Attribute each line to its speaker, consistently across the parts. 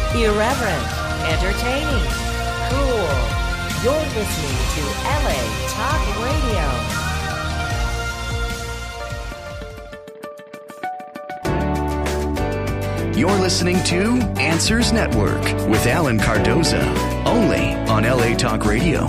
Speaker 1: Irreverent, entertaining, cool. You're listening to LA Talk Radio.
Speaker 2: You're listening to Answers Network with Alan Cardoza, only on LA Talk Radio.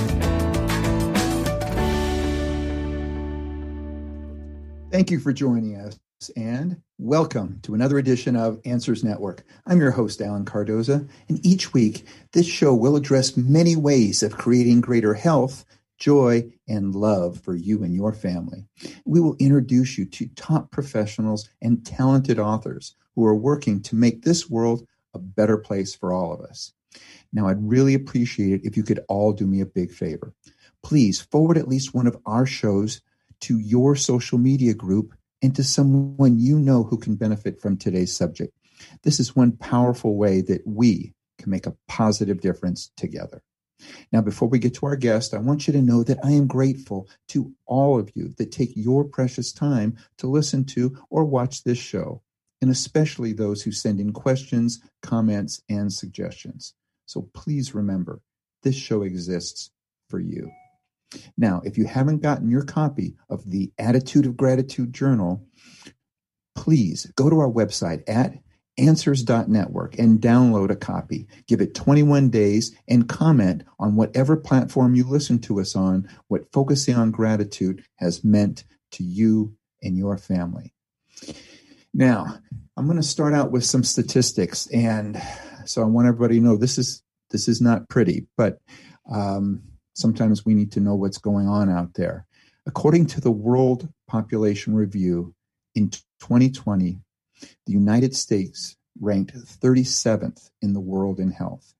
Speaker 3: Thank you for joining us, and welcome to another edition of Answers Network. I'm your host, Alan Cardoza, and each week, this show will address many ways of creating greater health, joy, and love for you and your family. We will introduce you to top professionals and talented authors who are working to make this world a better place for all of us. Now, I'd really appreciate it if you could all do me a big favor. Please forward at least one of our shows to your social media group and to someone you know who can benefit from today's subject. This is one powerful way that we can make a positive difference together. Now, before we get to our guest, I want you to know that I am grateful to all of you that take your precious time to listen to or watch this show, and especially those who send in questions, comments, and suggestions. So please remember, this show exists for you. Now, if you haven't gotten your copy of the Attitude of Gratitude Journal, please go to our website at answers.network and download a copy. Give it 21 days and comment on whatever platform you listen to us on, what focusing on gratitude has meant to you and your family. Now, I'm going to start out with some statistics, and so I want everybody to know this is not pretty, but sometimes we need to know what's going on out there. According to the World Population Review, in 2020, the United States ranked 37th in the world in health.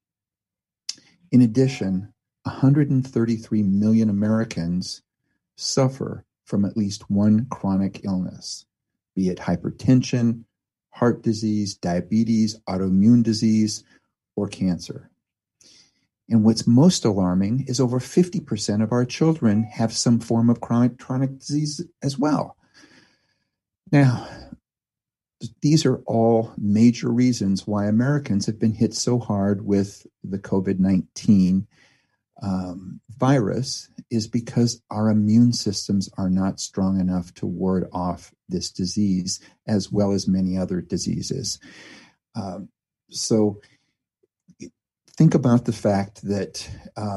Speaker 3: In addition, 133 million Americans suffer from at least one chronic illness, be it hypertension, heart disease, diabetes, autoimmune disease, or cancer. And what's most alarming is over 50% of our children have some form of chronic disease as well. Now, these are all major reasons why Americans have been hit so hard with the COVID-19 virus, is because our immune systems are not strong enough to ward off this disease, as well as many other diseases. So think about the fact that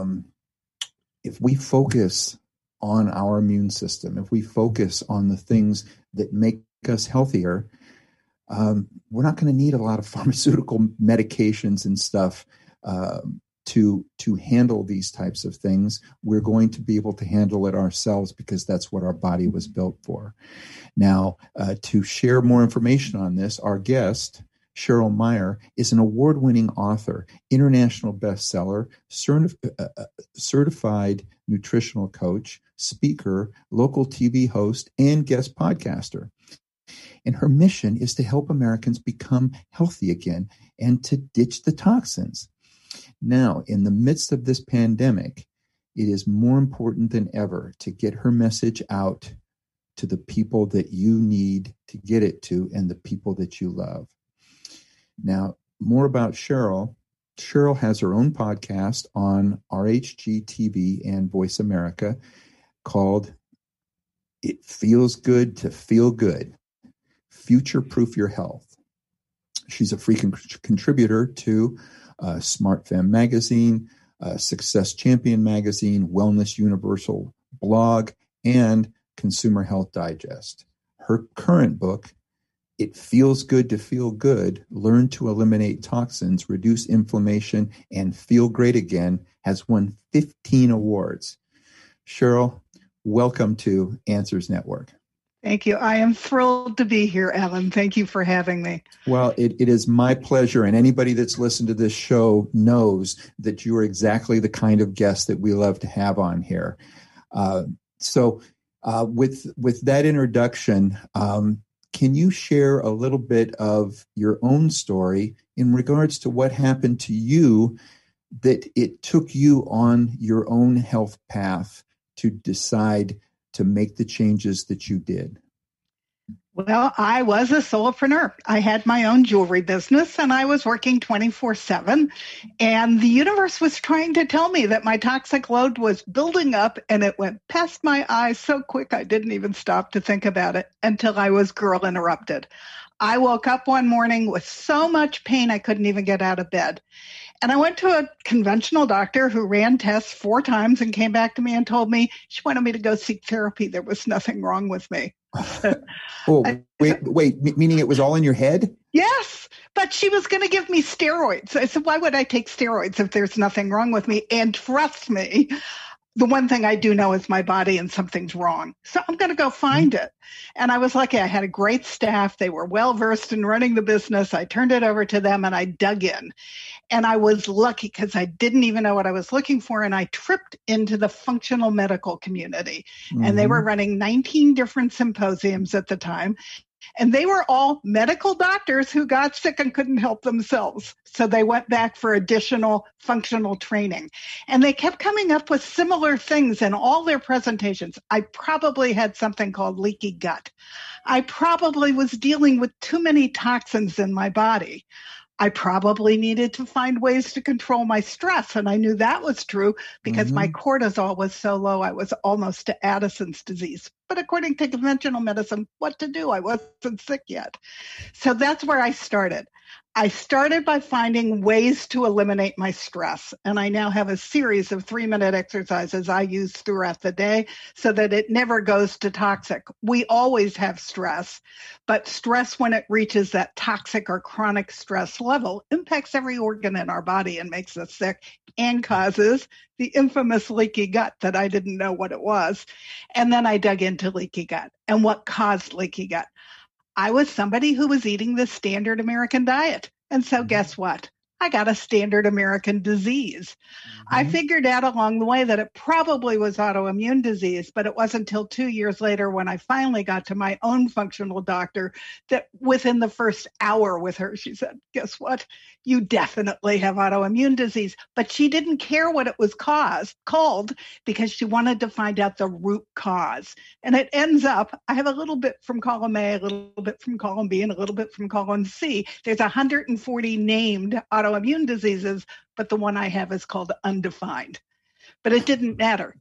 Speaker 3: if we focus on our immune system, if we focus on the things that make us healthier, we're not going to need a lot of pharmaceutical medications and stuff to handle these types of things. We're going to be able to handle it ourselves because that's what our body was built for. Now, to share more information on this, our guest, Cheryl Meyer, is an award-winning author, international bestseller, certified nutritional coach, speaker, local TV host, and guest podcaster. And her mission is to help Americans become healthy again and to ditch the toxins. Now, in the midst of this pandemic, it is more important than ever to get her message out to the people that you need to get it to and the people that you love. Now, more about Cheryl. Cheryl has her own podcast on RHG TV and Voice America called It Feels Good to Feel Good, Future-Proof Your Health. She's a free contributor to Smart Femme Magazine, Success Champion Magazine, Wellness Universal blog, and Consumer Health Digest. Her current book, It Feels Good to Feel Good, Learn to Eliminate Toxins, Reduce Inflammation, and Feel Great Again, has won 15 awards. Cheryl, welcome to Answers Network.
Speaker 4: Thank you. I am thrilled to be here, Alan. Thank you for having me. Well,
Speaker 3: it is my pleasure, and anybody that's listened to this show knows that you are exactly the kind of guest that we love to have on here. So with that introduction, can you share a little bit of your own story in regards to what happened to you that it took you on your own health path to decide to make the changes that you did?
Speaker 4: Well, I was a solopreneur. I had my own jewelry business and I was working 24/7. And the universe was trying to tell me that my toxic load was building up and it went past my eyes so quick I didn't even stop to think about it until I was girl interrupted. I woke up one morning with so much pain I couldn't even get out of bed. And I went to a conventional doctor who ran tests 4 times and came back to me and told me she wanted me to go seek therapy. There was nothing wrong with me.
Speaker 3: Oh, wait, meaning it was all in your head?
Speaker 4: Yes, but she was going to give me steroids. I said, why would I take steroids if there's nothing wrong with me? And trust me, the one thing I do know is my body and something's wrong. So I'm going to go find it. And I was lucky. I had a great staff. They were well versed in running the business. I turned it over to them and I dug in. And I was lucky because I didn't even know what I was looking for. And I tripped into the functional medical community. Mm-hmm. And they were running 19 different symposiums at the time. And they were all medical doctors who got sick and couldn't help themselves. So they went back for additional functional training. And they kept coming up with similar things in all their presentations. I probably had something called leaky gut. I probably was dealing with too many toxins in my body. I probably needed to find ways to control my stress. And I knew that was true because my cortisol was so low, I was almost to Addison's disease. But according to conventional medicine, what to do? I wasn't sick yet. So that's where I started. I started by finding ways to eliminate my stress. And I now have a series of 3-minute exercises I use throughout the day so that it never goes to toxic. We always have stress, but stress when it reaches that toxic or chronic stress level impacts every organ in our body and makes us sick and causes the infamous leaky gut that I didn't know what it was. And then I dug into leaky gut and what caused leaky gut. I was somebody who was eating the standard American diet. And so guess what? I got a standard American disease. I figured out along the way that it probably was autoimmune disease, but it wasn't until 2 years later when I finally got to my own functional doctor that within the first hour with her, she said, guess what? You definitely have autoimmune disease. But she didn't care what it was called because she wanted to find out the root cause. And it ends up, I have a little bit from column A, a little bit from column B, and a little bit from column C. There's 140 named autoimmune diseases, but the one I have is called undefined. But it didn't matter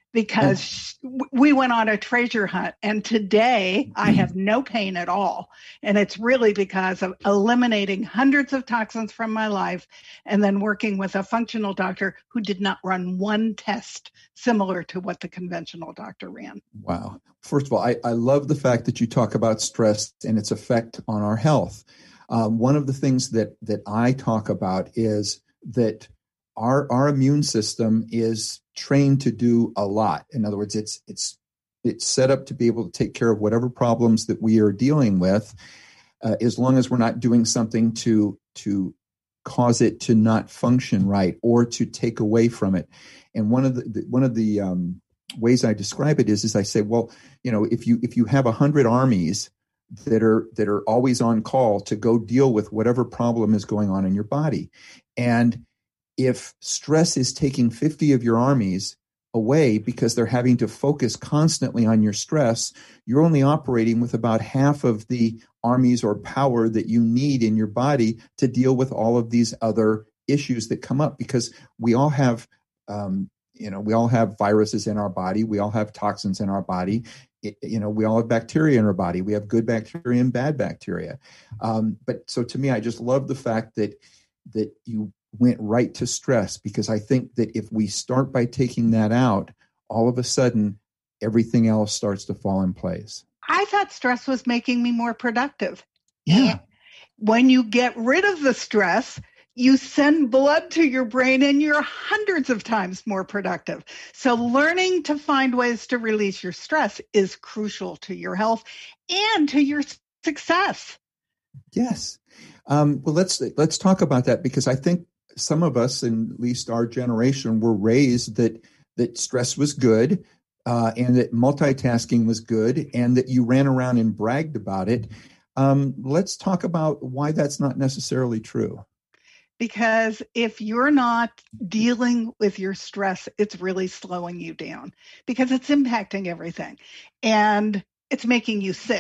Speaker 4: because we went on a treasure hunt. And today I have no pain at all. And it's really because of eliminating hundreds of toxins from my life and then working with a functional doctor who did not run one test similar to what the conventional doctor ran.
Speaker 3: Wow. First of all, I love the fact that you talk about stress and its effect on our health. One of the things that I talk about is that our immune system is trained to do a lot. In other words, it's set up to be able to take care of whatever problems that we are dealing with, as long as we're not doing something to cause it to not function right or to take away from it. And one of the ways I describe it is I say, well, if you have 100 armies that are always on call to go deal with whatever problem is going on in your body. And if stress is taking 50 of your armies away because they're having to focus constantly on your stress, you're only operating with about half of the armies or power that you need in your body to deal with all of these other issues that come up, because we all have, we all have viruses in our body. We all have toxins in our body. We all have bacteria in our body. We have good bacteria and bad bacteria. But so to me, I just love the fact that you went right to stress, because I think that if we start by taking that out, all of a sudden, everything else starts to fall in place.
Speaker 4: I thought stress was making me more productive.
Speaker 3: Yeah.
Speaker 4: When you get rid of the stress, you send blood to your brain and you're hundreds of times more productive. So learning to find ways to release your stress is crucial to your health and to your success.
Speaker 3: Yes. Well, let's talk about that, because I think some of us, in at least our generation, were raised that stress was good, and that multitasking was good, and that you ran around and bragged about it. Let's talk about why that's not necessarily true.
Speaker 4: Because if you're not dealing with your stress, it's really slowing you down because it's impacting everything. And it's making you sick,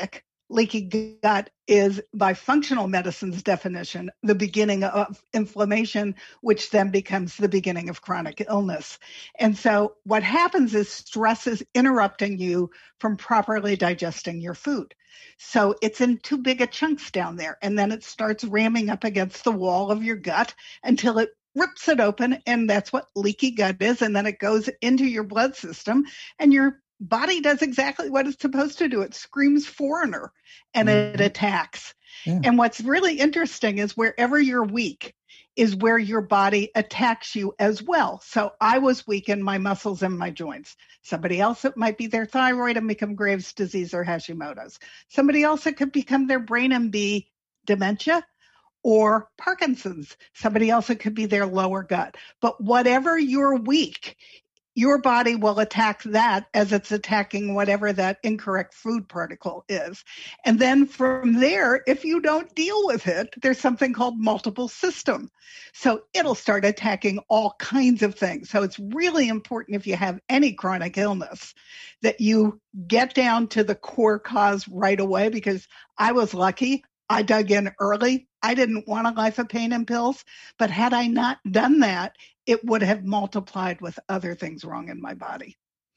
Speaker 4: Leaky gut is, by functional medicine's definition, the beginning of inflammation, which then becomes the beginning of chronic illness. And so what happens is stress is interrupting you from properly digesting your food. So it's in too big a chunks down there. And then it starts ramming up against the wall of your gut until it rips it open. And that's what leaky gut is. And then it goes into your blood system, and your body does exactly what it's supposed to do. It screams foreigner and it attacks. Yeah. And what's really interesting is wherever you're weak is where your body attacks you as well. So I was weak in my muscles and my joints. Somebody else, it might be their thyroid and become Graves' disease or Hashimoto's. Somebody else, it could become their brain and be dementia or Parkinson's. Somebody else, it could be their lower gut. But whatever you're weak, your body will attack that as it's attacking whatever that incorrect food particle is. And then from there, if you don't deal with it, there's something called multiple system. So it'll start attacking all kinds of things. So it's really important, if you have any chronic illness, that you get down to the core cause right away, because I was lucky. I dug in early. I didn't want a life of pain and pills, but had I not done that, it would have multiplied with other things wrong in my body.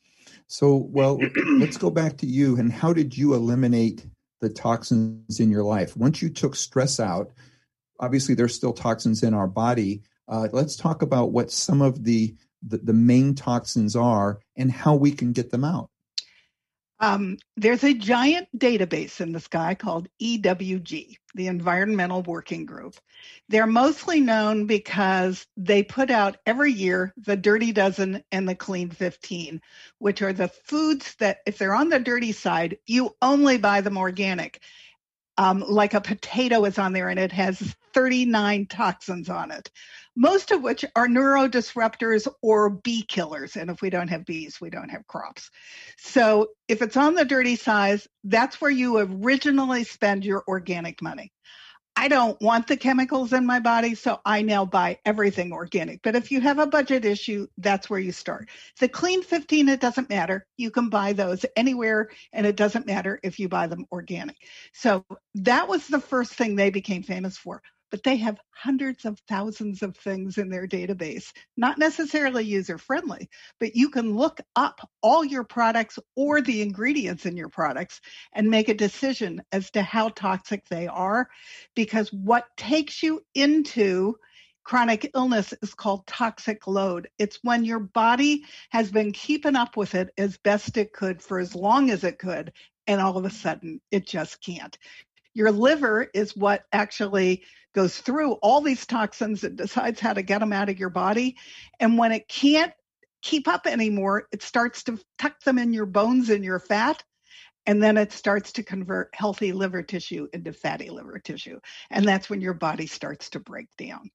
Speaker 3: So, well, let's go back to you. And how did you eliminate the toxins in your life? Once you took stress out, obviously there's still toxins in our body. Let's talk about what some of the main toxins are and how we can get them out.
Speaker 4: There's a giant database in the sky called EWG, the Environmental Working Group. They're mostly known because they put out every year the Dirty Dozen and the Clean 15, which are the foods that, if they're on the dirty side, you only buy them organic. Like a potato is on there and it has 39 toxins on it, most of which are neurodisruptors or bee killers. And if we don't have bees, we don't have crops. So if it's on the dirty side, that's where you originally spend your organic money. I don't want the chemicals in my body, so I now buy everything organic. But if you have a budget issue, that's where you start. The Clean 15, it doesn't matter. You can buy those anywhere, and it doesn't matter if you buy them organic. So that was the first thing they became famous for. But they have hundreds of thousands of things in their database, not necessarily user-friendly, but you can look up all your products or the ingredients in your products and make a decision as to how toxic they are, because what takes you into chronic illness is called toxic load. It's when your body has been keeping up with it as best it could for as long as it could, and all of a sudden it just can't. Your liver is what actually goes through all these toxins and decides how to get them out of your body. And when it can't keep up anymore, it starts to tuck them in your bones and your fat. And then it starts to convert healthy liver tissue into fatty liver tissue. And that's when your body starts to break down.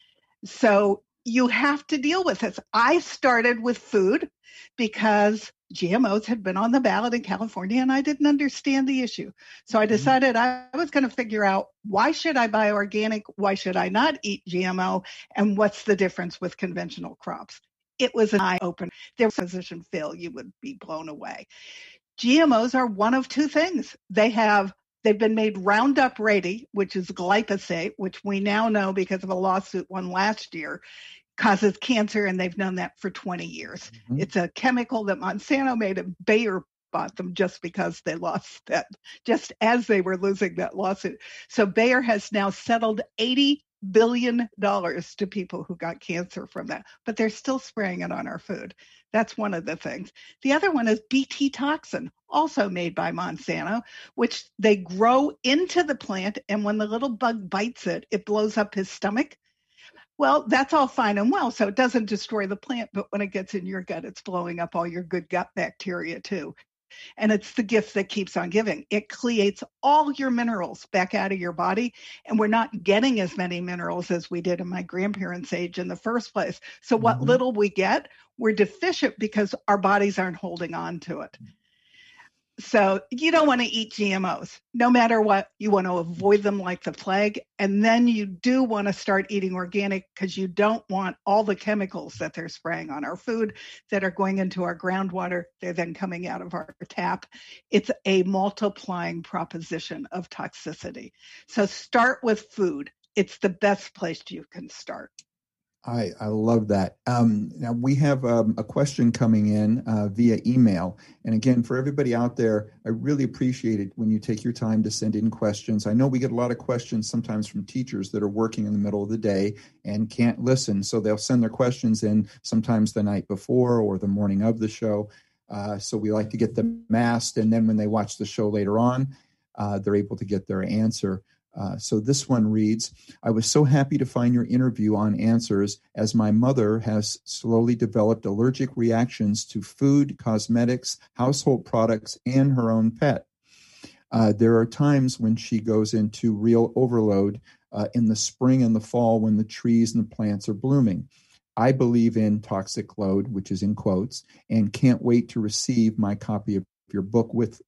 Speaker 4: So you have to deal with this. I started with food because GMOs had been on the ballot in California and I didn't understand the issue. So I decided I was going to figure out, why should I buy organic? Why should I not eat GMO? And what's the difference with conventional crops? It was an eye-opener. There was a physician, Phil, you would be blown away. GMOs are one of two things. They've been made Roundup Ready, which is glyphosate, which we now know because of a lawsuit won last year, causes cancer, and they've known that for 20 years. Mm-hmm. It's a chemical that Monsanto made, and Bayer bought them just because they lost that, just as they were losing that lawsuit. So Bayer has now settled $80 billion to people who got cancer from that, but they're still spraying it on our food. That's one of the things. The other one is BT toxin, also made by Monsanto, which they grow into the plant, and when the little bug bites it, it blows up his stomach. Well, that's all fine and well, so it doesn't destroy the plant, but when it gets in your gut, it's blowing up all your good gut bacteria too. And it's the gift that keeps on giving. It cleates all your minerals back out of your body, and we're not getting as many minerals as we did in my grandparents' age in the first place. So what little we get, we're deficient because our bodies aren't holding on to it. So you don't want to eat GMOs. No matter what, you want to avoid them like the plague. And then you do want to start eating organic because you don't want all the chemicals that they're spraying on our food that are going into our groundwater. They're then coming out of our tap. It's a multiplying proposition of toxicity. So start with food. It's the best place you can start.
Speaker 3: I love that. Now we have a question coming in via email. And again, for everybody out there, I really appreciate it when you take your time to send in questions. I know we get a lot of questions sometimes from teachers that are working in the middle of the day and can't listen. So they'll send their questions in sometimes the night before or the morning of the show. So we like to get them asked. And then when they watch the show later on, they're able to get their answer. So this one reads, I was so happy to find your interview on Answers, as my mother has slowly developed allergic reactions to food, cosmetics, household products, and her own pet. There are times when she goes into real overload in the spring and the fall when the trees and the plants are blooming. I believe in toxic load, which is in quotes, and can't wait to receive my copy of your book with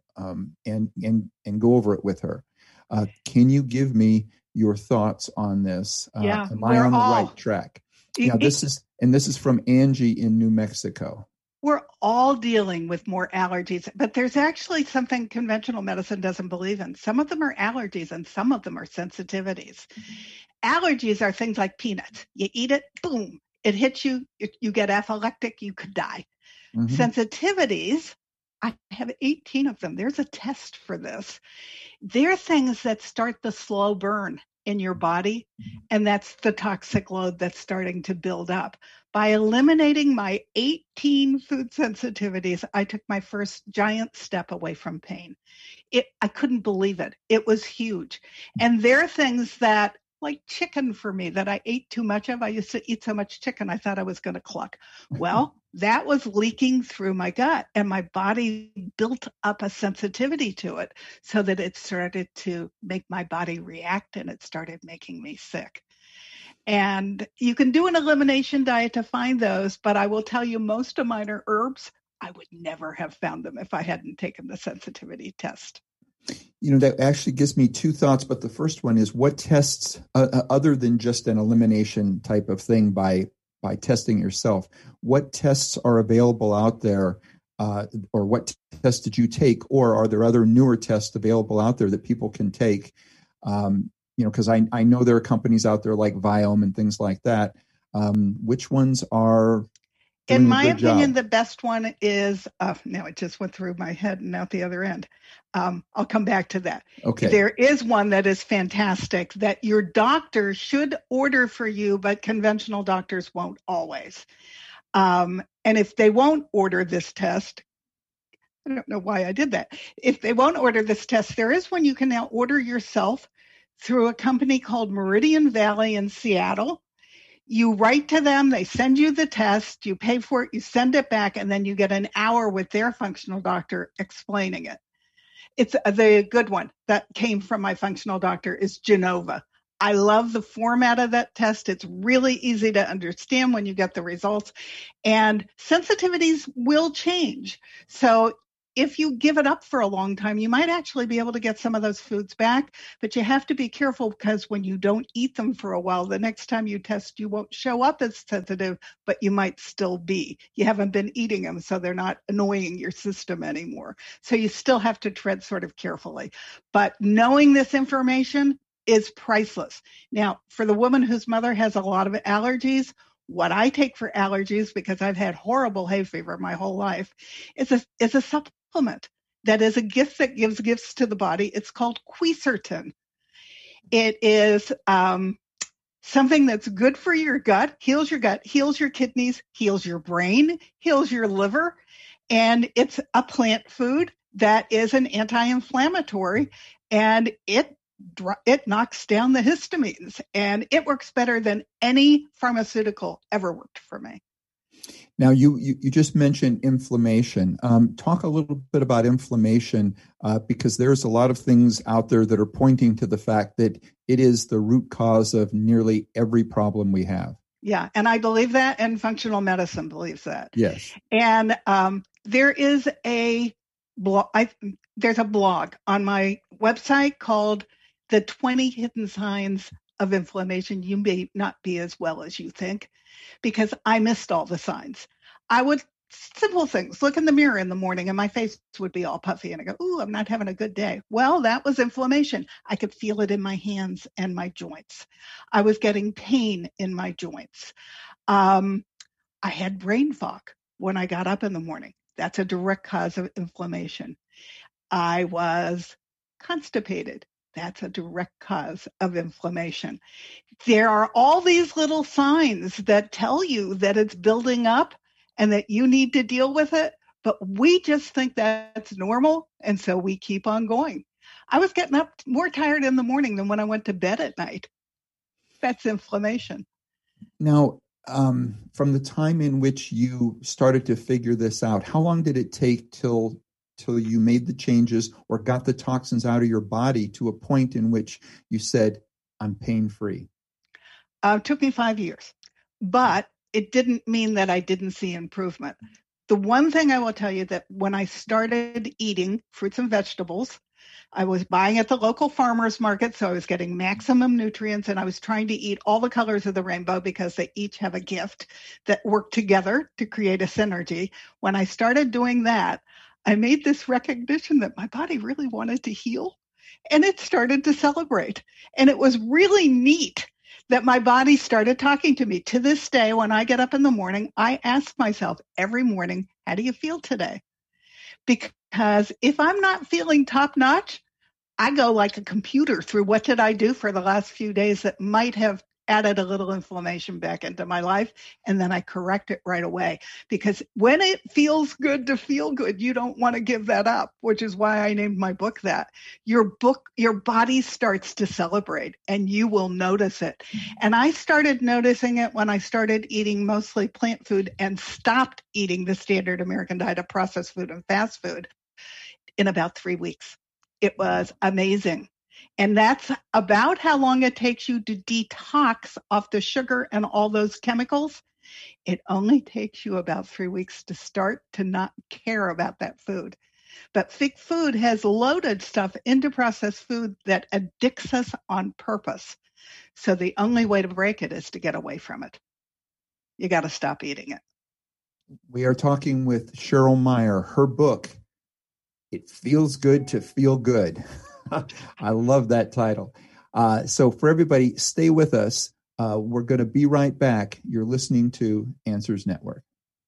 Speaker 3: and go over it with her. Can you give me your thoughts on this? Am I on the right track? Now, this is from Angie in New Mexico.
Speaker 4: We're all dealing with more allergies, but there's actually something conventional medicine doesn't believe in. Some of them are allergies and some of them are sensitivities. Allergies are things like peanuts. You eat it, boom, it hits you, you get apoplectic, you could die. Mm-hmm. Sensitivities, I have 18 of them. There's a test for this. They're things that start the slow burn in your body, and that's the toxic load that's starting to build up. By eliminating my 18 food sensitivities, I took my first giant step away from pain. I couldn't believe it. It was huge. And there are things that, like chicken for me, that I ate too much of. I used to eat so much chicken, I thought I was going to cluck. Well, that was leaking through my gut, and my body built up a sensitivity to it so that it started to make my body react, and it started making me sick. And you can do an elimination diet to find those, but I will tell you, most of mine are herbs. I would never have found them if I hadn't taken the sensitivity test.
Speaker 3: You know, that actually gives me two thoughts, but the first one is, what tests, other than just an elimination type of thing by testing yourself, what tests are available out there, or what tests did you take, or are there other newer tests available out there that people can take? Because I know there are companies out there like Viome and things like that. Which ones are doing
Speaker 4: in my
Speaker 3: a good
Speaker 4: opinion,
Speaker 3: job?
Speaker 4: the best one is, now it just went through my head and out the other end. I'll come back to that.
Speaker 3: Okay.
Speaker 4: There is one that is fantastic that your doctor should order for you, but conventional doctors won't always. And if they won't order this test, I don't know why I did that. If they won't order this test, there is one you can now order yourself through a company called Meridian Valley in Seattle. You write to them, they send you the test, you pay for it, you send it back, and then you get an hour with their functional doctor explaining it. It's the good one that came from my functional doctor is Genova. I love the format of that test. It's really easy to understand when you get the results, and sensitivities will change. So if you give it up for a long time, you might actually be able to get some of those foods back, but you have to be careful, because when you don't eat them for a while, the next time you test, you won't show up as sensitive, but you might still be. You haven't been eating them, so they're not annoying your system anymore. So you still have to tread sort of carefully. But knowing this information is priceless. Now, for the woman whose mother has a lot of allergies, what I take for allergies, because I've had horrible hay fever my whole life, is a supplement that is a gift that gives gifts to the body. It's called Quercetin. It is something that's good for your gut, heals your kidneys, heals your brain, heals your liver, and it's a plant food that is an anti-inflammatory, and it knocks down the histamines, and it works better than any pharmaceutical ever worked for me.
Speaker 3: Now, you just mentioned inflammation. Talk a little bit about inflammation, because there's a lot of things out there that are pointing to the fact that it is the root cause of nearly every problem we have.
Speaker 4: Yeah, and I believe that, and functional medicine believes that.
Speaker 3: Yes.
Speaker 4: And there is a there's a blog on my website called The 20 Hidden Signs of Inflammation. You may not be as well as you think, because I missed all the signs. Simple things, look in the mirror in the morning and my face would be all puffy and I go, ooh, I'm not having a good day. Well, that was inflammation. I could feel it in my hands and my joints. I was getting pain in my joints. I had brain fog when I got up in the morning. That's a direct cause of inflammation. I was constipated. That's a direct cause of inflammation. There are all these little signs that tell you that it's building up and that you need to deal with it, but we just think that's normal, and so we keep on going. I was getting up more tired in the morning than when I went to bed at night. That's inflammation.
Speaker 3: Now, from the time in which you started to figure this out, how long did it take till you made the changes or got the toxins out of your body to a point in which you said, I'm pain-free?
Speaker 4: It took me 5 years, but it didn't mean that I didn't see improvement. The one thing I will tell you that when I started eating fruits and vegetables, I was buying at the local farmers market, so I was getting maximum nutrients, and I was trying to eat all the colors of the rainbow because they each have a gift that work together to create a synergy. When I started doing that, I made this recognition that my body really wanted to heal, and it started to celebrate. And it was really neat that my body started talking to me. To this day, when I get up in the morning, I ask myself every morning, how do you feel today? Because if I'm not feeling top notch, I go like a computer through what did I do for the last few days that might have added a little inflammation back into my life, and then I correct it right away. Because when it feels good to feel good, you don't want to give that up, which is why I named my book that. Your body starts to celebrate, and you will notice it. And I started noticing it when I started eating mostly plant food and stopped eating the standard American diet of processed food and fast food in about 3 weeks. It was amazing. And that's about how long it takes you to detox off the sugar and all those chemicals. It only takes you about 3 weeks to start to not care about that food. But fake food has loaded stuff into processed food that addicts us on purpose. So the only way to break it is to get away from it. You got to stop eating it.
Speaker 3: We are talking with Cheryl Meyer. Her book, It Feels Good to Feel Good. I love that title. So for everybody, stay with us. We're going to be right back. You're listening to Answers Network.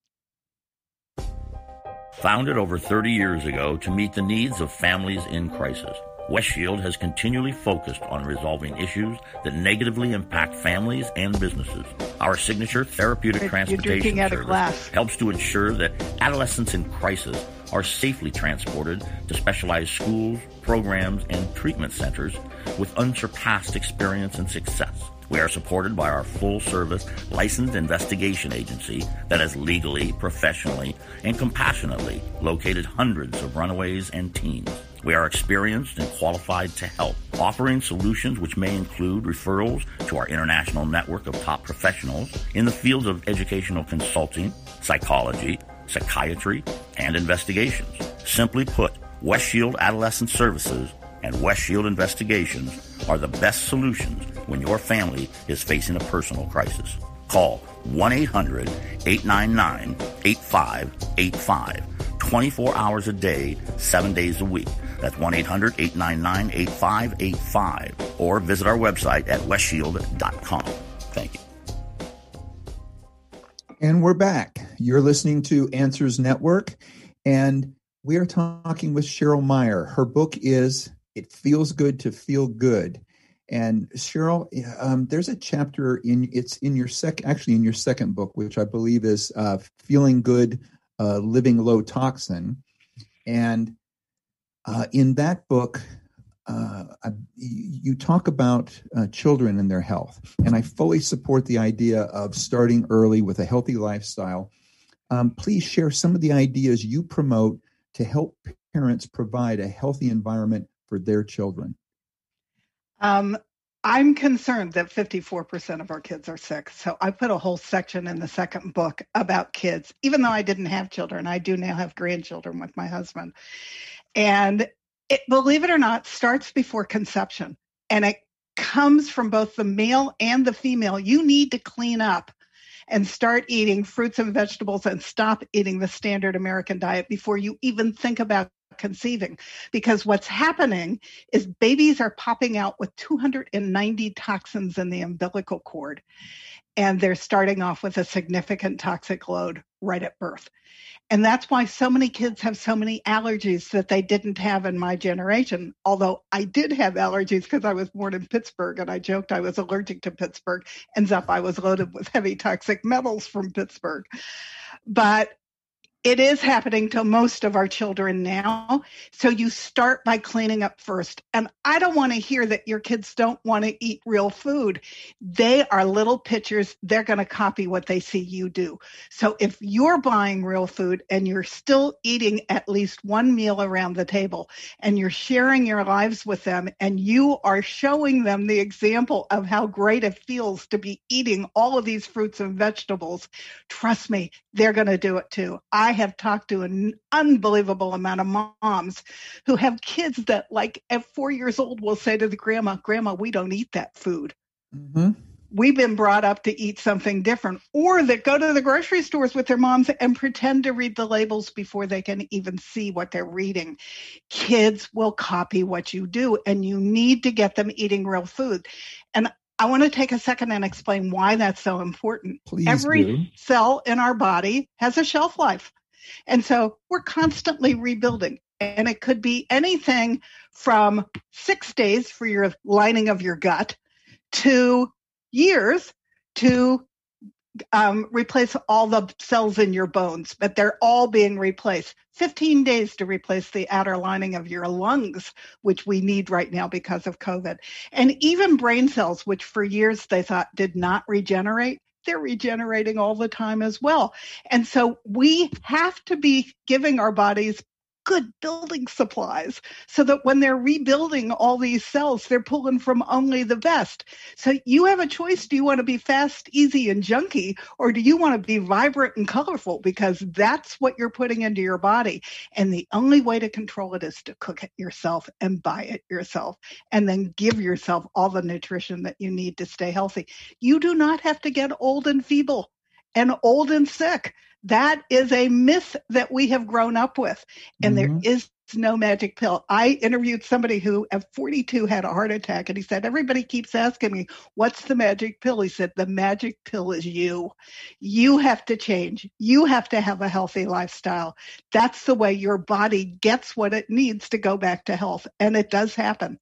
Speaker 5: Founded over 30 years ago to meet the needs of families in crisis, West Shield has continually focused on resolving issues that negatively impact families and businesses. Our signature therapeutic transportation service helps to ensure that adolescents in crisis are safely transported to specialized schools, programs, and treatment centers with unsurpassed experience and success. We are supported by our full-service licensed investigation agency that has legally, professionally, and compassionately located hundreds of runaways and teens. We are experienced and qualified to help, offering solutions which may include referrals to our international network of top professionals in the fields of educational consulting, psychology, psychiatry, and investigations. Simply put, West Shield Adolescent Services and West Shield Investigations are the best solutions when your family is facing a personal crisis. Call 1-800-899-8585, 24 hours a day, 7 days a week. That's 1-800-899-8585, or visit our website at westshield.com. Thank you.
Speaker 3: And we're back. You're listening to Answers Network, and we are talking with Cheryl Meyer. Her book is It Feels Good to Feel Good. And Cheryl, there's a chapter in your second book, which I believe is Feeling Good, Living Low Toxin. And in that book, you talk about children and their health. And I fully support the idea of starting early with a healthy lifestyle. Please share some of the ideas you promote to help parents provide a healthy environment for their children.
Speaker 4: I'm concerned that 54% of our kids are sick. So I put a whole section in the second book about kids. Even though I didn't have children, I do now have grandchildren with my husband. And it, believe it or not, starts before conception. And it comes from both the male and the female. You need to clean up and start eating fruits and vegetables and stop eating the standard American diet before you even think about conceiving. Because what's happening is babies are popping out with 290 toxins in the umbilical cord, and they're starting off with a significant toxic load right at birth. And that's why so many kids have so many allergies that they didn't have in my generation. Although I did have allergies because I was born in Pittsburgh, and I joked I was allergic to Pittsburgh. Ends up I was loaded with heavy toxic metals from Pittsburgh. But it is happening to most of our children now. So you start by cleaning up first. And I don't want to hear that your kids don't want to eat real food. They are little pitchers. They're going to copy what they see you do. So if you're buying real food and you're still eating at least one meal around the table and you're sharing your lives with them and you are showing them the example of how great it feels to be eating all of these fruits and vegetables, trust me, they're going to do it too. I have talked to an unbelievable amount of moms who have kids that, like, at 4 years old will say to the grandma, we don't eat that food. Mm-hmm. We've been brought up to eat something different. Or that go to the grocery stores with their moms and pretend to read the labels before they can even see what they're reading. Kids will copy what you do, and you need to get them eating real food. And I want to take a second and explain why that's so important.
Speaker 3: Please
Speaker 4: Every
Speaker 3: do.
Speaker 4: cell in our body has a shelf life. And so we're constantly rebuilding. And it could be anything from 6 days for your lining of your gut to years to replace all the cells in your bones, but they're all being replaced. 15 days to replace the outer lining of your lungs, which we need right now because of COVID. And even brain cells, which for years they thought did not regenerate, they're regenerating all the time as well. And so we have to be giving our bodies good building supplies so that when they're rebuilding all these cells, they're pulling from only the best. So you have a choice. Do you want to be fast, easy, and junky, or do you want to be vibrant and colorful? Because that's what you're putting into your body. And the only way to control it is to cook it yourself and buy it yourself, and then give yourself all the nutrition that you need to stay healthy. You do not have to get old and feeble and old and sick. That is a myth that we have grown up with. And there is no magic pill. I interviewed somebody who at 42 had a heart attack, and he said, everybody keeps asking me, what's the magic pill? He said, the magic pill is you. You have to change. You have to have a healthy lifestyle. That's the way your body gets what it needs to go back to health. And it does happen.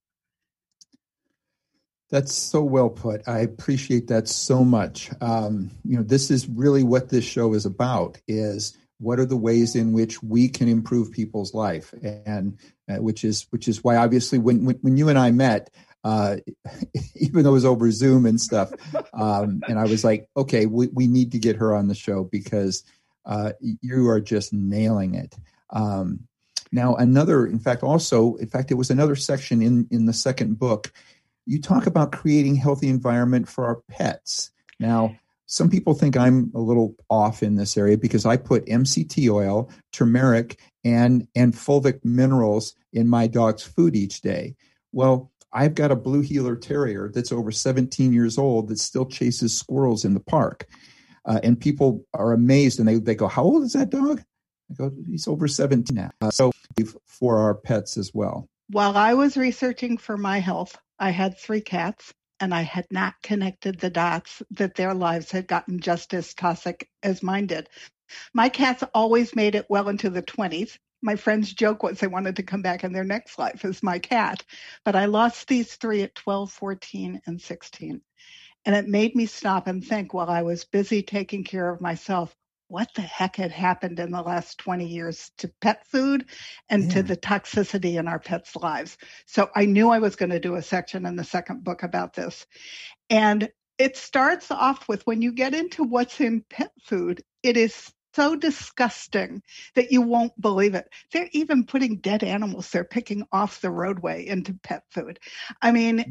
Speaker 3: That's so well put. I appreciate that so much. This is really what this show is about, is what are the ways in which we can improve people's life? And which is why, obviously, when you and I met, even though it was over Zoom and stuff, and I was like, okay, we need to get her on the show because you are just nailing it. Now, it was another section in the second book. You talk about creating healthy environment for our pets. Now, some people think I'm a little off in this area because I put MCT oil, turmeric, and fulvic minerals in my dog's food each day. Well, I've got a Blue Heeler Terrier that's over 17 years old that still chases squirrels in the park. And people are amazed, and they go, how old is that dog? I go, he's over 17 now. So for our pets as well.
Speaker 4: While I was researching for my health, I had 3 cats, and I had not connected the dots that their lives had gotten just as toxic as mine did. My cats always made it well into the 20s. My friends' joke was they wanted to come back in their next life as my cat. But I lost these 3 at 12, 14, and 16. And it made me stop and think while I was busy taking care of myself, what the heck had happened in the last 20 years to pet food and to the toxicity in our pets' lives. So I knew I was going to do a section in the second book about this. And it starts off with, when you get into what's in pet food, it is so disgusting that you won't believe it. They're even putting dead animals they're picking off the roadway into pet food. I mean,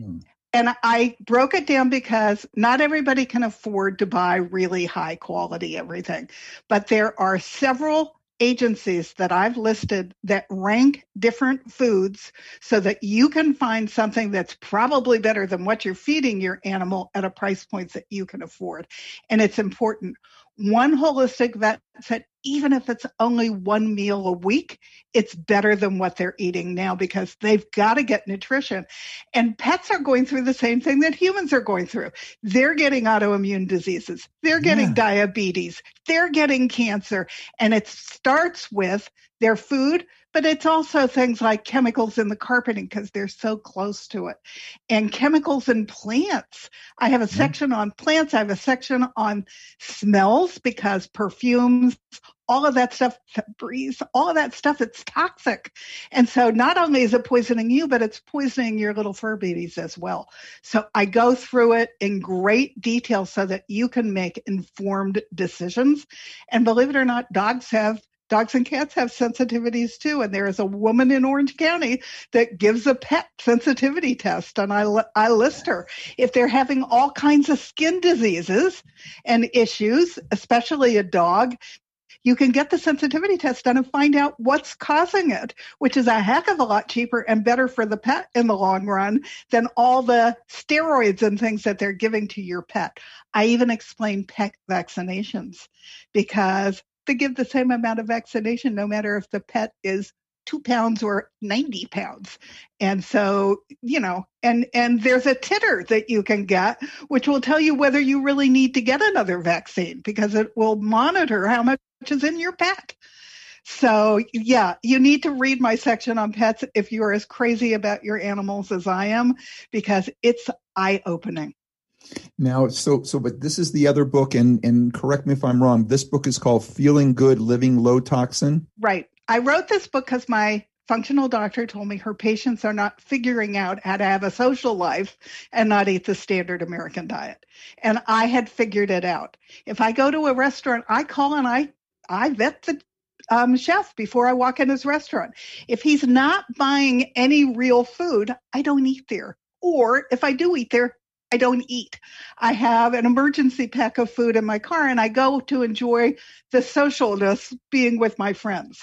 Speaker 4: And I broke it down because not everybody can afford to buy really high quality everything. But there are several agencies that I've listed that rank different foods so that you can find something that's probably better than what you're feeding your animal at a price point that you can afford. And it's important. One holistic vet said, even if it's only one meal a week, it's better than what they're eating now because they've got to get nutrition. And pets are going through the same thing that humans are going through. They're getting autoimmune diseases. They're getting diabetes. They're getting cancer. And it starts with their food, but it's also things like chemicals in the carpeting because they're so close to it. And chemicals in plants. I have a section on plants. I have a section on smells because perfumes, all of that stuff, breeze, all of that stuff, it's toxic. And so not only is it poisoning you, but it's poisoning your little fur babies as well. So I go through it in great detail so that you can make informed decisions. And believe it or not, dogs and cats have sensitivities too. And there is a woman in Orange County that gives a pet sensitivity test. And I list her. If they're having all kinds of skin diseases and issues, especially a dog, you can get the sensitivity test done and find out what's causing it, which is a heck of a lot cheaper and better for the pet in the long run than all the steroids and things that they're giving to your pet. I even explain pet vaccinations because they give the same amount of vaccination no matter if the pet is 2 pounds or 90 pounds. And so, and there's a titter that you can get, which will tell you whether you really need to get another vaccine because it will monitor how much is in your pet. So yeah, you need to read my section on pets if you're as crazy about your animals as I am, because it's eye-opening.
Speaker 3: Now, but this is the other book, and correct me if I'm wrong. This book is called Feeling Good, Living Low Toxin.
Speaker 4: Right. I wrote this book because my functional doctor told me her patients are not figuring out how to have a social life and not eat the standard American diet. And I had figured it out. If I go to a restaurant, I call and I vet the chef before I walk in his restaurant. If he's not buying any real food, I don't eat there. Or if I do eat there, I don't eat. I have an emergency pack of food in my car and I go to enjoy the socialness being with my friends.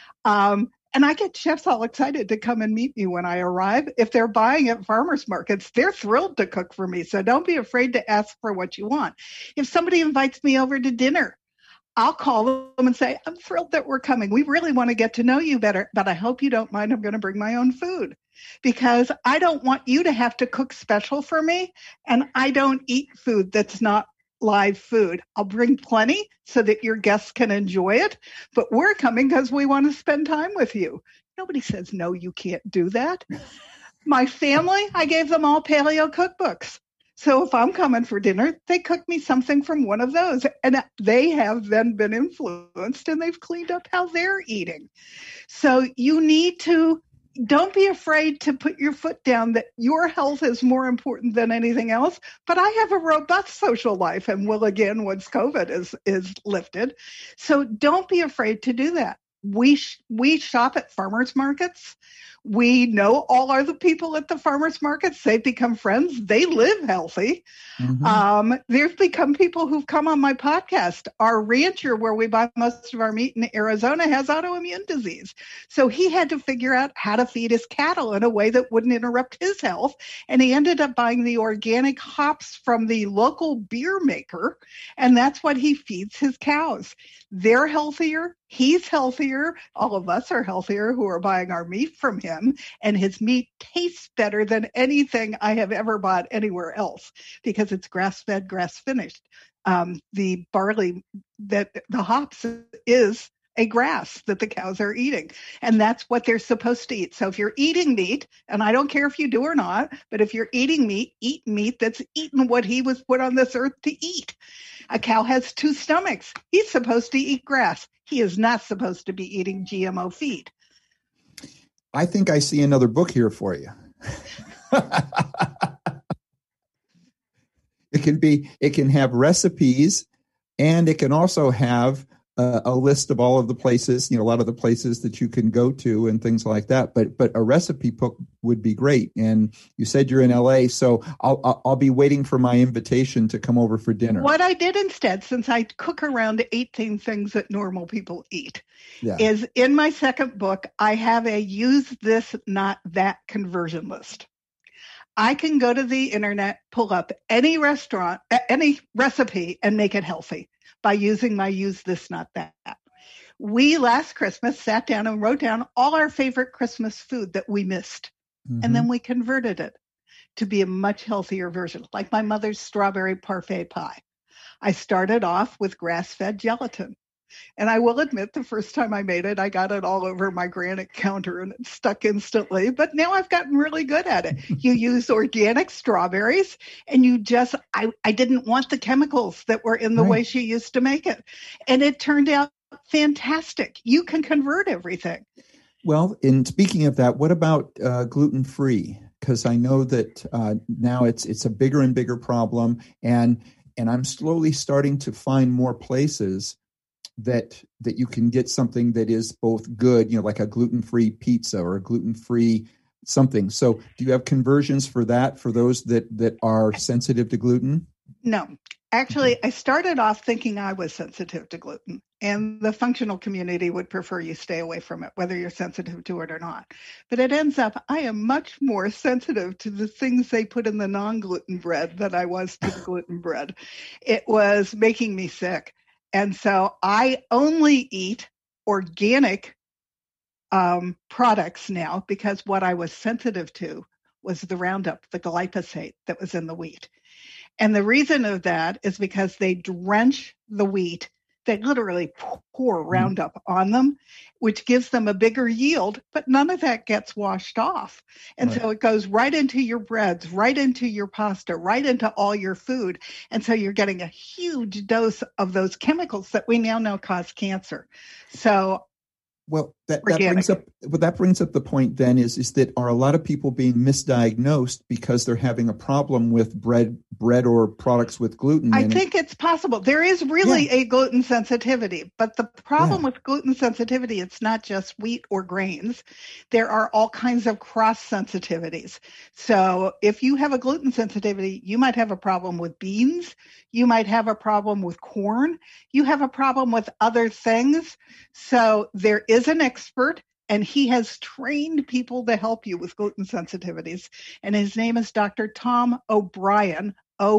Speaker 4: And I get chefs all excited to come and meet me when I arrive. If they're buying at farmers markets, they're thrilled to cook for me. So don't be afraid to ask for what you want. If somebody invites me over to dinner, I'll call them and say, I'm thrilled that we're coming. We really want to get to know you better, but I hope you don't mind. I'm going to bring my own food because I don't want you to have to cook special for me. And I don't eat food that's not live food. I'll bring plenty so that your guests can enjoy it, but we're coming because we want to spend time with you. Nobody says, no, you can't do that. My family, I gave them all paleo cookbooks. So if I'm coming for dinner, they cook me something from one of those. And they have then been influenced and they've cleaned up how they're eating. So you need to, don't be afraid to put your foot down that your health is more important than anything else. But I have a robust social life and will again once COVID is lifted. So don't be afraid to do that. We shop at farmers markets. We know all other people at the farmers markets. They've become friends. They live healthy. Mm-hmm. There's become people who've come on my podcast. Our rancher, where we buy most of our meat in Arizona, has autoimmune disease. So he had to figure out how to feed his cattle in a way that wouldn't interrupt his health. And he ended up buying the organic hops from the local beer maker. And that's what he feeds his cows. They're healthier. He's healthier. All of us are healthier who are buying our meat from him. And his meat tastes better than anything I have ever bought anywhere else because it's grass-fed, grass-finished. The barley, that the hops is a grass that the cows are eating. And that's what they're supposed to eat. So if you're eating meat, and I don't care if you do or not, but if you're eating meat, eat meat that's eaten what he was put on this earth to eat. A cow has 2 stomachs. He's supposed to eat grass. He is not supposed to be eating GMO feed.
Speaker 3: I think I see another book here for you. It can have recipes, and it can also have a list of all of the places, a lot of the places that you can go to and things like that. But a recipe book would be great. And you said you're in LA, so I'll be waiting for my invitation to come over for dinner.
Speaker 4: What I did instead, since I cook around 18 things that normal people eat, is in my second book, I have a use this, not that conversion list. I can go to the internet, pull up any restaurant, any recipe, and make it healthy by using my use this, not that. We last Christmas sat down and wrote down all our favorite Christmas food that we missed. Mm-hmm. And then we converted it to be a much healthier version, like my mother's strawberry parfait pie. I started off with grass-fed gelatin. And I will admit, the first time I made it, I got it all over my granite counter and it stuck instantly. But now I've gotten really good at it. You use organic strawberries and I didn't want the chemicals that were in the way she used to make it. And it turned out fantastic. You can convert everything.
Speaker 3: Well, in speaking of that, what about gluten-free? Because I know that now it's a bigger and bigger problem. And I'm slowly starting to find more places that you can get something that is both good, like a gluten-free pizza or a gluten-free something. So do you have conversions for that, for those that are sensitive to gluten?
Speaker 4: No. Actually, I started off thinking I was sensitive to gluten, and the functional community would prefer you stay away from it, whether you're sensitive to it or not. But it ends up, I am much more sensitive to the things they put in the non-gluten bread than I was to the gluten bread. It was making me sick. And so I only eat organic products now because what I was sensitive to was the Roundup, the glyphosate that was in the wheat. And the reason of that is because they drench the wheat. They literally pour Roundup on them, which gives them a bigger yield, but none of that gets washed off. And so it goes right into your breads, right into your pasta, right into all your food. And so you're getting a huge dose of those chemicals that we now know cause cancer. So
Speaker 3: Well, that brings up the point then is that are a lot of people being misdiagnosed because they're having a problem with bread or products with gluten?
Speaker 4: I think it's possible. There is really a gluten sensitivity, but the problem with gluten sensitivity, it's not just wheat or grains. There are all kinds of cross sensitivities. So if you have a gluten sensitivity, you might have a problem with beans. You might have a problem with corn. You have a problem with other things. So there is an expert, and he has trained people to help you with gluten sensitivities. And his name is Dr. Tom O'Brien,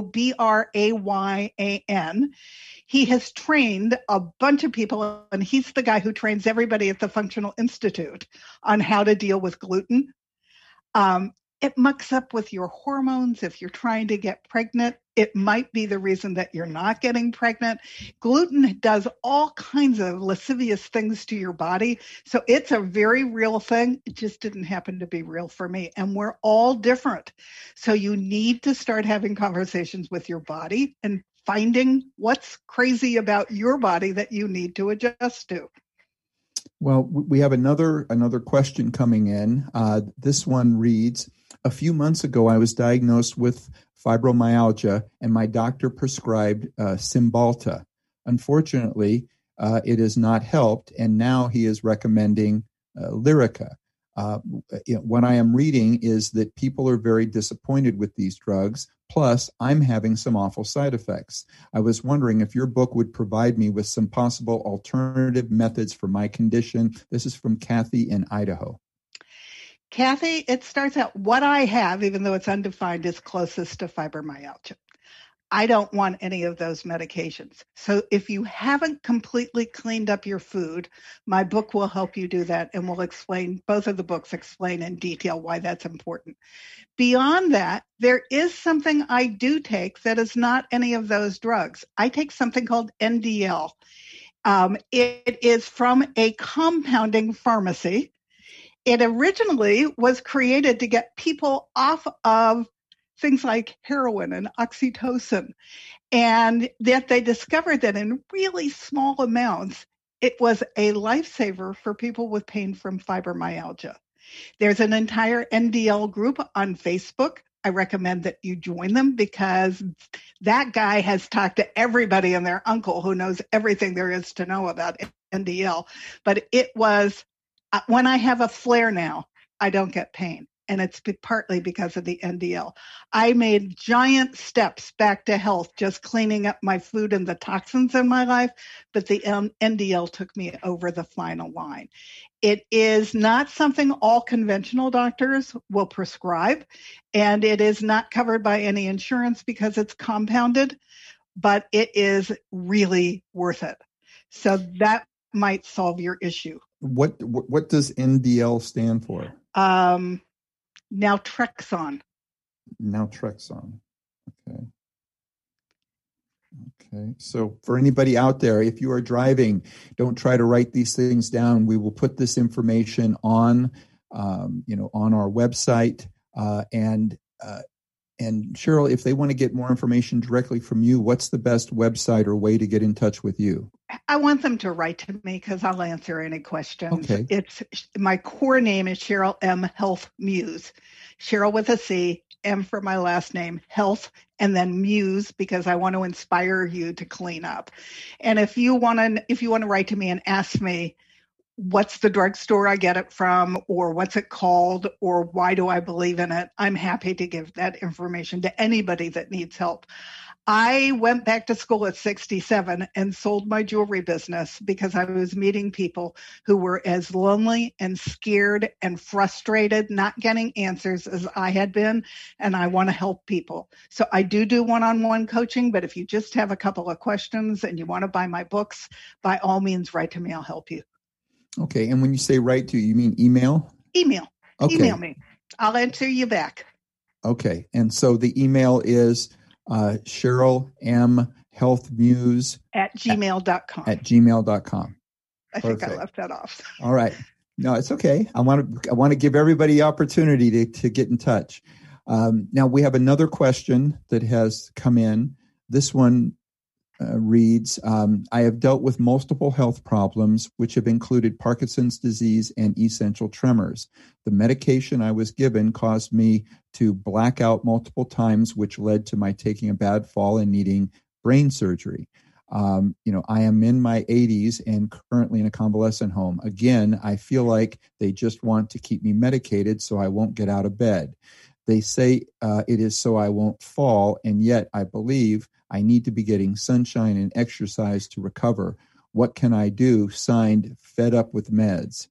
Speaker 4: O'Bryan. He has trained a bunch of people, and he's the guy who trains everybody at the Functional Institute on how to deal with gluten. It mucks up with your hormones. If you're trying to get pregnant, it might be the reason that you're not getting pregnant. Gluten does all kinds of lascivious things to your body. So it's a very real thing. It just didn't happen to be real for me. And we're all different. So you need to start having conversations with your body and finding what's crazy about your body that you need to adjust to.
Speaker 3: Well, we have another question coming in. This one reads, a few months ago, I was diagnosed with fibromyalgia, and my doctor prescribed Cymbalta. Unfortunately, it has not helped, and now he is recommending Lyrica. What I am reading is that people are very disappointed with these drugs, plus I'm having some awful side effects. I was wondering if your book would provide me with some possible alternative methods for my condition. This is from Kathy in Idaho.
Speaker 4: Kathy, it starts out, what I have, even though it's undefined, is closest to fibromyalgia. I don't want any of those medications. So if you haven't completely cleaned up your food, my book will help you do that, and we'll explain, both of the books explain in detail why that's important. Beyond that, there is something I do take that is not any of those drugs. I take something called NDL. It is from a compounding pharmacy. It originally was created to get people off of things like heroin and oxytocin, and that they discovered that in really small amounts, it was a lifesaver for people with pain from fibromyalgia. There's an entire NDL group on Facebook I recommend that you join them, because that guy has talked to everybody and their uncle who knows everything there is to know about NDL. But it was, when I have a flare now, I don't get pain. And it's partly because of the NDL. I made giant steps back to health, just cleaning up my food and the toxins in my life. But the NDL took me over the final line. It is not something all conventional doctors will prescribe, and it is not covered by any insurance because it's compounded, but it is really worth it. So that might solve your issue.
Speaker 3: What does NDL stand for?
Speaker 4: Naltrexone.
Speaker 3: Naltrexone. Okay. So for anybody out there, if you are driving, don't try to write these things down. We will put this information on our website. And Cheryl, if they want to get more information directly from you, what's the best website or way to get in touch with you?
Speaker 4: I want them to write to me because I'll answer any questions.
Speaker 3: Okay.
Speaker 4: It's my core name is Cheryl M. Health Muse. Cheryl with a C, M for my last name, Health, and then Muse, because I want to inspire you to clean up. And if you want to write to me and ask me what's the drugstore I get it from, or what's it called, or why do I believe in it, I'm happy to give that information to anybody that needs help. I went back to school at 67 and sold my jewelry business because I was meeting people who were as lonely and scared and frustrated, not getting answers as I had been, and I want to help people. So I do one-on-one coaching, but if you just have a couple of questions and you want to buy my books, by all means, write to me. I'll help you.
Speaker 3: Okay. And when you say write to, you mean email?
Speaker 4: Email.
Speaker 3: Okay.
Speaker 4: Email me. I'll answer you back.
Speaker 3: Okay. And so the email is Cheryl M. Health Muse
Speaker 4: at gmail.com.
Speaker 3: At gmail.com.
Speaker 4: I think I left that off.
Speaker 3: All right. No, it's okay. I want to give everybody the opportunity to get in touch. Now we have another question that has come in. This one reads, I have dealt with multiple health problems, which have included Parkinson's disease and essential tremors. The medication I was given caused me to black out multiple times, which led to my taking a bad fall and needing brain surgery. I am in my 80s and currently in a convalescent home. Again, I feel like they just want to keep me medicated so I won't get out of bed. They say it is so I won't fall, and yet I believe I need to be getting sunshine and exercise to recover. What can I do? Signed, Fed Up with Meds.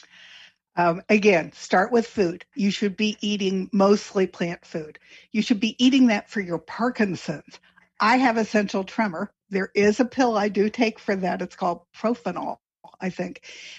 Speaker 4: Again, start with food. You should be eating mostly plant food. You should be eating that for your Parkinson's. I have essential tremor. There is a pill I do take for that. It's called Propanol, I think.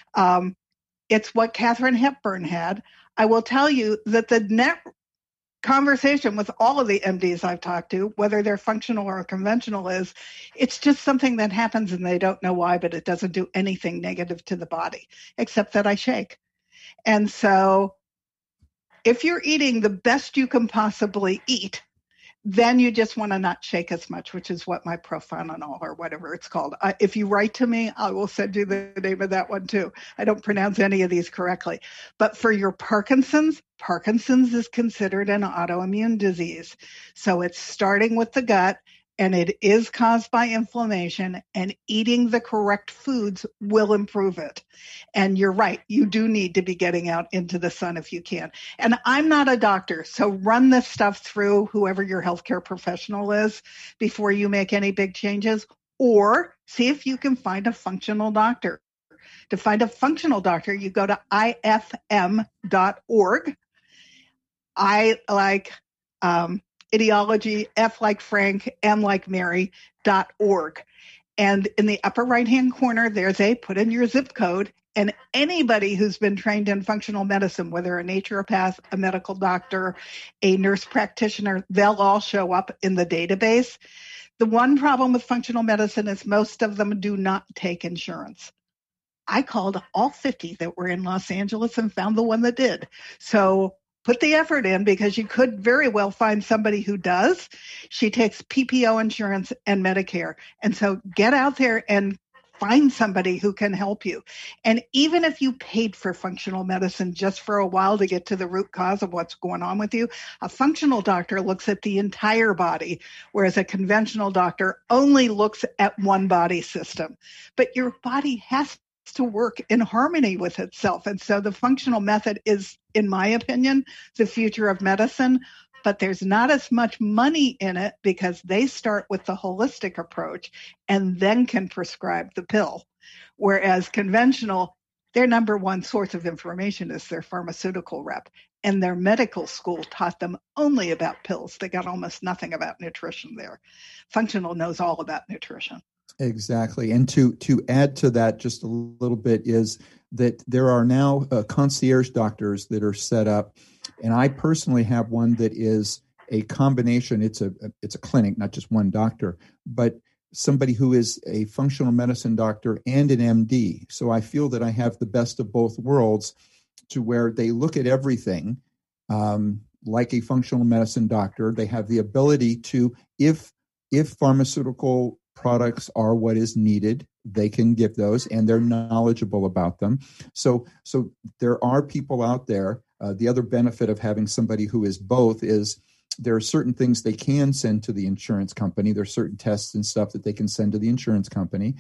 Speaker 4: It's what Katharine Hepburn had. I will tell you that the net conversation with all of the MDs I've talked to, whether they're functional or conventional, is it's just something that happens and they don't know why, but it doesn't do anything negative to the body, except that I shake. And so if you're eating the best you can possibly eat, then you just want to not shake as much, which is what my Propanol or whatever it's called. If you write to me, I will send you the name of that one too. I don't pronounce any of these correctly. But for your Parkinson's is considered an autoimmune disease. So it's starting with the gut, and it is caused by inflammation, and eating the correct foods will improve it. And you're right, you do need to be getting out into the sun if you can. And I'm not a doctor, so run this stuff through whoever your healthcare professional is before you make any big changes, or see if you can find a functional doctor. To find a functional doctor, you go to ifm.org. I like ideology, F like Frank, M like Mary.org. And in the upper right-hand corner, there's put in your zip code, and anybody who's been trained in functional medicine, whether a naturopath, a medical doctor, a nurse practitioner, they'll all show up in the database. The one problem with functional medicine is most of them do not take insurance. I called all 50 that were in Los Angeles and found the one that did. So put the effort in, because you could very well find somebody who does. She takes PPO insurance and Medicare. And so get out there and find somebody who can help you. And even if you paid for functional medicine just for a while to get to the root cause of what's going on with you, a functional doctor looks at the entire body, whereas a conventional doctor only looks at one body system. But your body has to work in harmony with itself. And so the functional method is, in my opinion, the future of medicine. But there's not as much money in it because they start with the holistic approach and then can prescribe the pill. Whereas conventional, their number one source of information is their pharmaceutical rep. And their medical school taught them only about pills. They got almost nothing about nutrition there. Functional knows all about nutrition.
Speaker 3: Exactly. And to add to that just a little bit is that there are now concierge doctors that are set up. And I personally have one that is a combination. It's a clinic, not just one doctor, but somebody who is a functional medicine doctor and an MD. So I feel that I have the best of both worlds, to where they look at everything like a functional medicine doctor. They have the ability to, if pharmaceutical products are what is needed, they can give those, and they're knowledgeable about them. So there are people out there. The other benefit of having somebody who is both is there are certain things they can send to the insurance company. There are certain tests and stuff that they can send to the insurance company.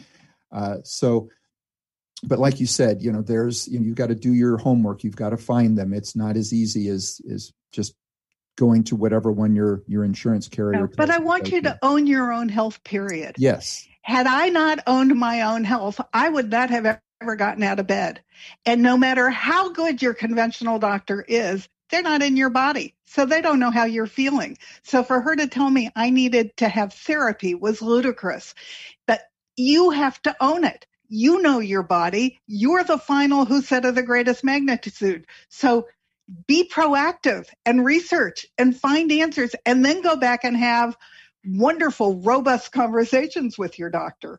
Speaker 3: But like you said, you've got to do your homework. You've got to find them. It's not as easy as just going to whatever one your insurance carrier.
Speaker 4: No, but I want you to own your own health, period.
Speaker 3: Yes.
Speaker 4: Had I not owned my own health, I would not have ever gotten out of bed. And no matter how good your conventional doctor is, they're not in your body. So they don't know how you're feeling. So for her to tell me I needed to have therapy was ludicrous. But you have to own it. You know your body. You're the final who said of the greatest magnitude. So be proactive and research and find answers, and then go back and have wonderful, robust conversations with your doctor.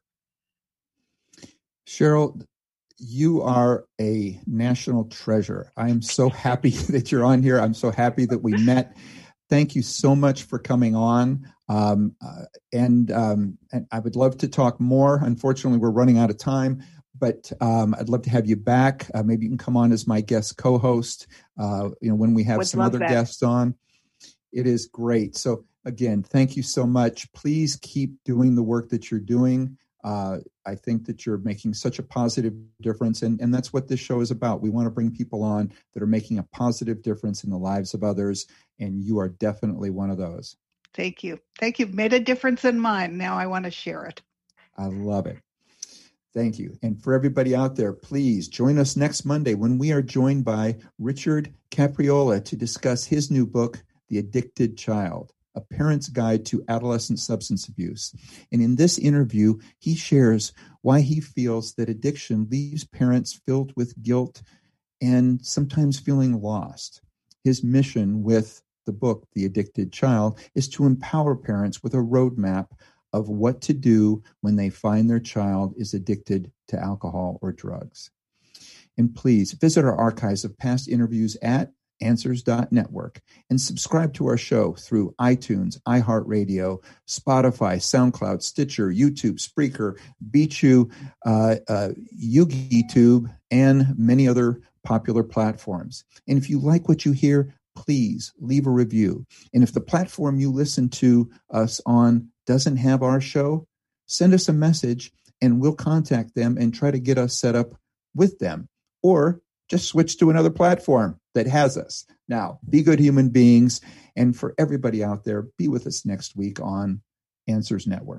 Speaker 3: Cheryl, you are a national treasure. I am so happy that you're on here. I'm so happy that we met. Thank you so much for coming on. And I would love to talk more. Unfortunately, we're running out of time, but I'd love to have you back. Maybe you can come on as my guest co-host, when we have some other guests on. It is great. So again, thank you so much. Please keep doing the work that you're doing. I think that you're making such a positive difference, and that's what this show is about. We want to bring people on that are making a positive difference in the lives of others, and you are definitely one of those.
Speaker 4: Thank you. Thank you. Made a difference in mine. Now I want to share it.
Speaker 3: I love it. Thank you. And for everybody out there, please join us next Monday when we are joined by Richard Capriola to discuss his new book, The Addicted Child: A Parent's Guide to Adolescent Substance Abuse. And in this interview, he shares why he feels that addiction leaves parents filled with guilt and sometimes feeling lost. His mission with the book, The Addicted Child, is to empower parents with a roadmap of what to do when they find their child is addicted to alcohol or drugs. And please visit our archives of past interviews at answers.network and subscribe to our show through iTunes, iHeartRadio, Spotify, SoundCloud, Stitcher, YouTube, Spreaker, BitChute, YugiTube, and many other popular platforms. And if you like what you hear, please leave a review. And if the platform you listen to us on doesn't have our show, send us a message and we'll contact them and try to get us set up with them. Or just switch to another platform that has us. Now, be good human beings. And for everybody out there, be with us next week on Answers Network.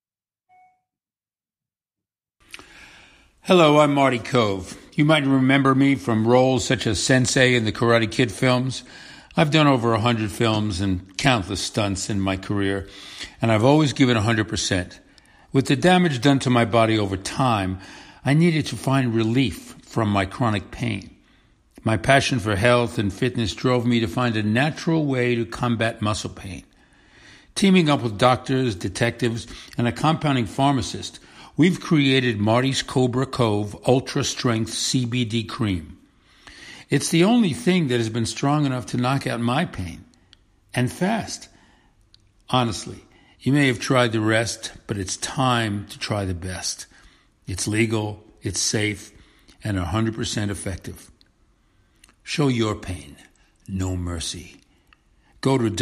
Speaker 6: Hello, I'm Marty Cove. You might remember me from roles such as Sensei in the Karate Kid films. I've done over 100 films and countless stunts in my career, and I've always given 100%. With the damage done to my body over time, I needed to find relief from my chronic pain. My passion for health and fitness drove me to find a natural way to combat muscle pain. Teaming up with doctors, detectives, and a compounding pharmacist, we've created Marty's Cobra Cove Ultra Strength CBD Cream. It's the only thing that has been strong enough to knock out my pain, and fast. Honestly, you may have tried the rest, but it's time to try the best. It's legal, it's safe, and 100% effective. Show your pain no mercy. Go to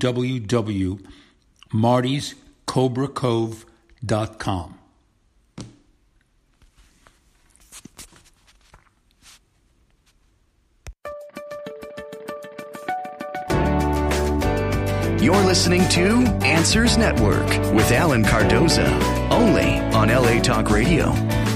Speaker 6: www.martyscobracove.com.
Speaker 2: You're listening to Answers Network with Alan Cardoza, only on LA Talk Radio.